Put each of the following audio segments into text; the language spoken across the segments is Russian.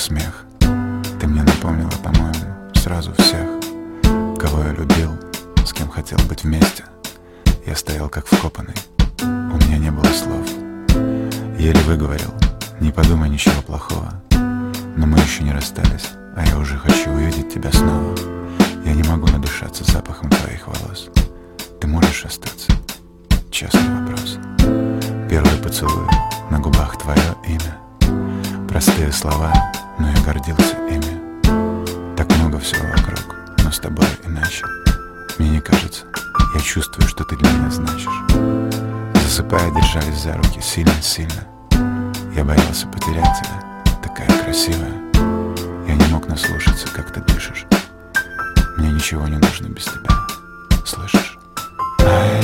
смех. Ты мне напомнила, по-моему, сразу всех, кого я любил, с кем хотел быть вместе. Я стоял как вкопанный, у меня не было слов. Еле выговорил: не подумай ничего плохого. Но мы еще не расстались, а я уже хочу увидеть тебя снова. Я не могу надышаться запахом твоих волос. Ты можешь остаться? Честный вопрос. Первый поцелуй, на губах твое имя. Простые слова, но я гордился ими. Так много всего вокруг, но с тобой иначе. Мне не кажется, я чувствую, что ты для меня значишь. Засыпая, держались за руки сильно-сильно. Я боялся потерять тебя, такая красивая. Я не мог наслушаться, как ты дышишь. Мне ничего не нужно без тебя, слышишь? Ай,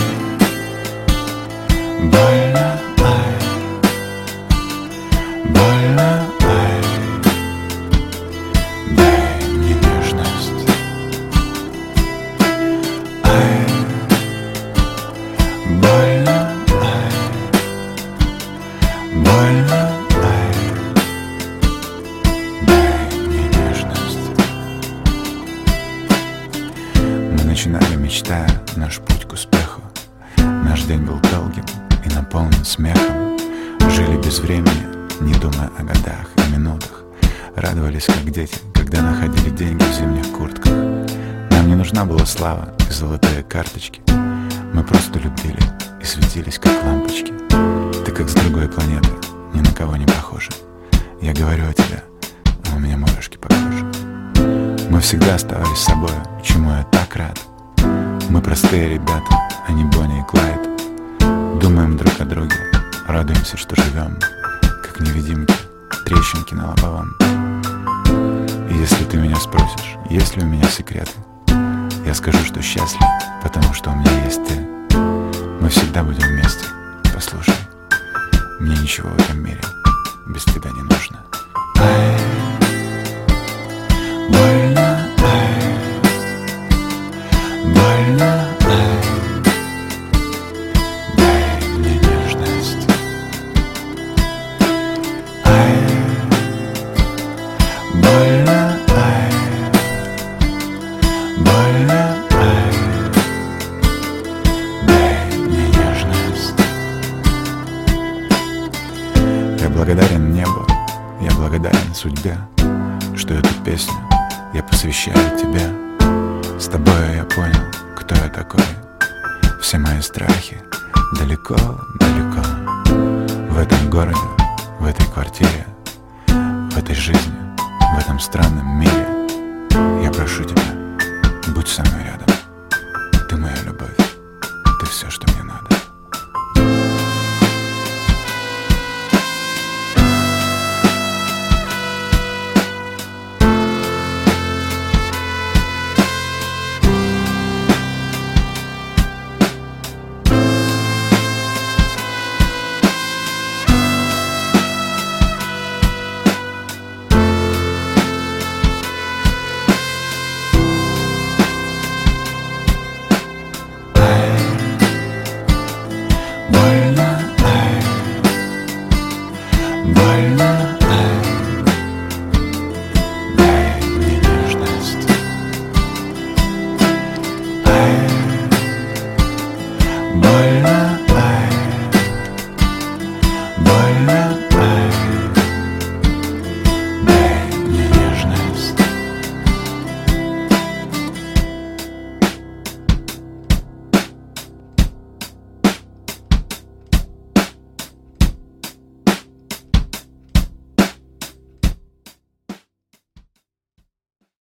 больно, ай, больно, ай, дай мне нежность. Ай, больно, ай, больно, ай, дай мне нежность. Мы начинали, мечтая, наш путь к успеху. Наш день был долгим и наполнен смехом. Жили без времени, не думая о годах и минутах. Радовались, как дети, когда находили деньги в зимних куртках. Нам не нужна была слава и золотые карточки. Мы просто любили и светились, как лампочки. Ты как с другой планеты, ни на кого не похожа. Я говорю о тебе, а у меня мурашки по коже. Мы всегда оставались собой, чему я так рад. Мы простые ребята, а не Бонни и Клайд. Думаем друг о друге, радуемся, что живем, как невидимки, трещинки на лобовом. И если ты меня спросишь, есть ли у меня секреты, я скажу, что счастлив, потому что у меня есть ты. Мы всегда будем вместе, послушай. Мне ничего в этом мире без тебя не нужно. Ай, больно, ай, больно, ай, дай мне нежность. Ай, больно, ай, больно, ай, дай мне нежность. Я благодарен небу, я благодарен судьбе, что эту песню я посвящаю тебе. С тобой я понял, кто я такой. Все мои страхи далеко, далеко. В этом городе, в этой квартире, в этой жизни, в этом странном мире. Я прошу тебя, будь со мной рядом. Ты моя любовь, ты все, что мне надо. Больно,